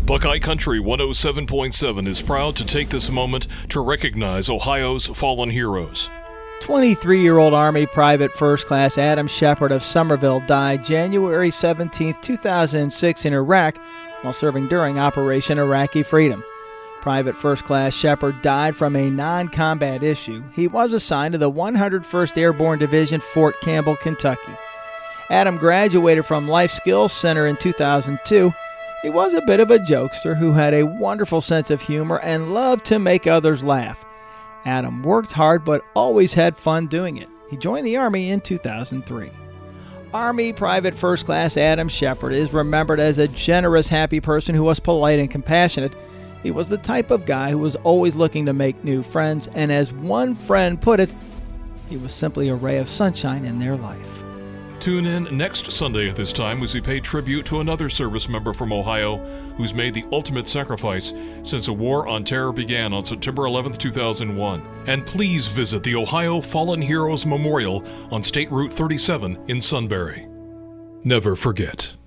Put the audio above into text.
Buckeye Country 107.7 is proud to take this moment to recognize Ohio's fallen heroes. 23-year-old Army Private First Class Adam Shepard of Somerville died January 17, 2006 in Iraq while serving during Operation Iraqi Freedom. Private First Class Shepard died from a non-combat issue. He was assigned to the 101st Airborne Division, Fort Campbell, Kentucky. Adam graduated from Life Skills Center in 2002. He was a bit of a jokester who had a wonderful sense of humor and loved to make others laugh. Adam worked hard but always had fun doing it. He joined the Army in 2003. Army Private First Class Adam Shepard is remembered as a generous, happy person who was polite and compassionate. He was the type of guy who was always looking to make new friends, and as one friend put it, he was simply a ray of sunshine in their life. Tune in next Sunday at this time as we pay tribute to another service member from Ohio who's made the ultimate sacrifice since a war on terror began on September 11, 2001. And please visit the Ohio Fallen Heroes Memorial on State Route 37 in Sunbury. Never forget.